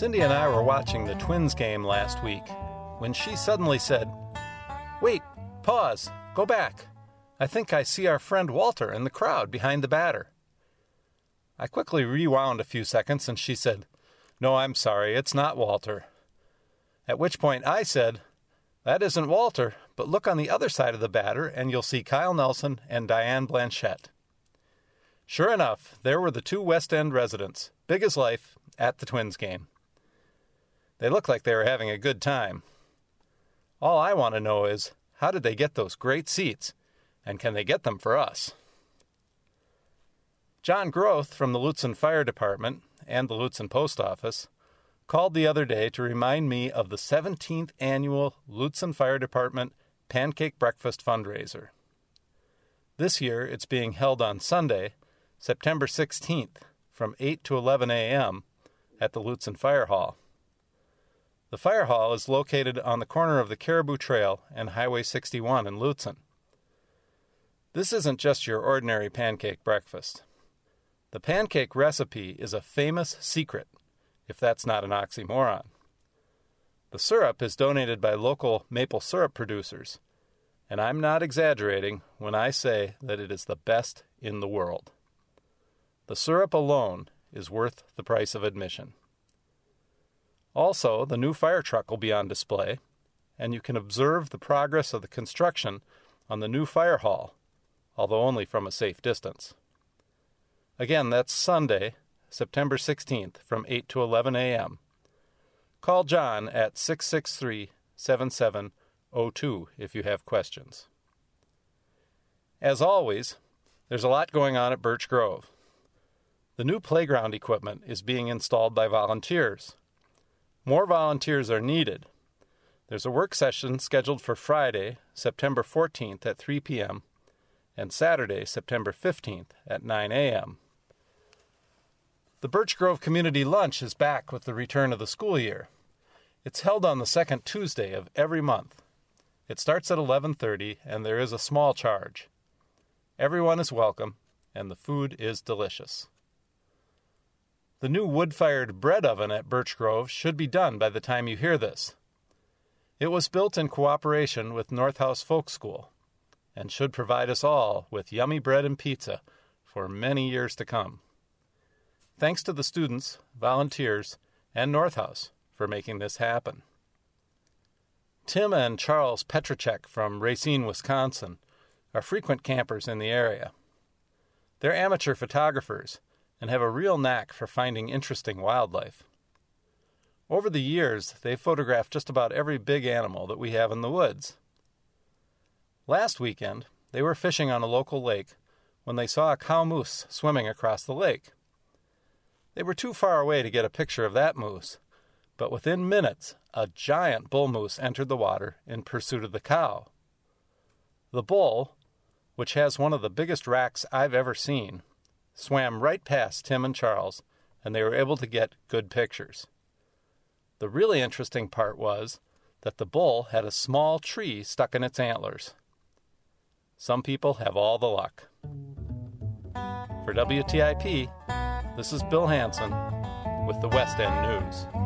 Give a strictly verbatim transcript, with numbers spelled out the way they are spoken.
Cindy and I were watching the Twins game last week when she suddenly said, "Wait, pause, go back. I think I see our friend Walter in the crowd behind the batter." I quickly rewound a few seconds and she said, "No, I'm sorry, it's not Walter." At which point I said, "That isn't Walter, but look on the other side of the batter and you'll see Kyle Nelson and Diane Blanchette." Sure enough, there were the two West End residents, big as life, at the Twins game. They looked like they were having a good time. All I want to know is, how did they get those great seats, and can they get them for us? John Groth from the Lutsen Fire Department and the Lutsen Post Office called the other day to remind me of the seventeenth annual Lutsen Fire Department Pancake Breakfast fundraiser. This year it's being held on Sunday, September sixteenth, from eight to eleven a.m. at the Lutsen Fire Hall. The fire hall is located on the corner of the Caribou Trail and Highway sixty-one in Lutsen. This isn't just your ordinary pancake breakfast. The pancake recipe is a famous secret, if that's not an oxymoron. The syrup is donated by local maple syrup producers, and I'm not exaggerating when I say that it is the best in the world. The syrup alone is worth the price of admission. Also, the new fire truck will be on display, and you can observe the progress of the construction on the new fire hall, although only from a safe distance. Again, that's Sunday, September sixteenth, from eight to eleven a.m. Call John at six six three, seven seven zero two if you have questions. As always, there's a lot going on at Birch Grove. The new playground equipment is being installed by volunteers. More volunteers are needed. There's a work session scheduled for Friday, September fourteenth at three p.m. and Saturday, September fifteenth at nine a.m. The Birch Grove Community Lunch is back with the return of the school year. It's held on the second Tuesday of every month. It starts at eleven thirty and there is a small charge. Everyone is welcome and the food is delicious. The new wood-fired bread oven at Birch Grove should be done by the time you hear this. It was built in cooperation with North House Folk School and should provide us all with yummy bread and pizza for many years to come. Thanks to the students, volunteers, and North House for making this happen. Tim and Charles Petracek from Racine, Wisconsin, are frequent campers in the area. They're amateur photographers and have a real knack for finding interesting wildlife. Over the years, they've photographed just about every big animal that we have in the woods. Last weekend, they were fishing on a local lake when they saw a cow moose swimming across the lake. They were too far away to get a picture of that moose, but within minutes, a giant bull moose entered the water in pursuit of the cow. The bull, which has one of the biggest racks I've ever seen, swam right past Tim and Charles, and they were able to get good pictures. The really interesting part was that the bull had a small tree stuck in its antlers. Some people have all the luck. For W T I P, this is Bill Hansen with the West End News.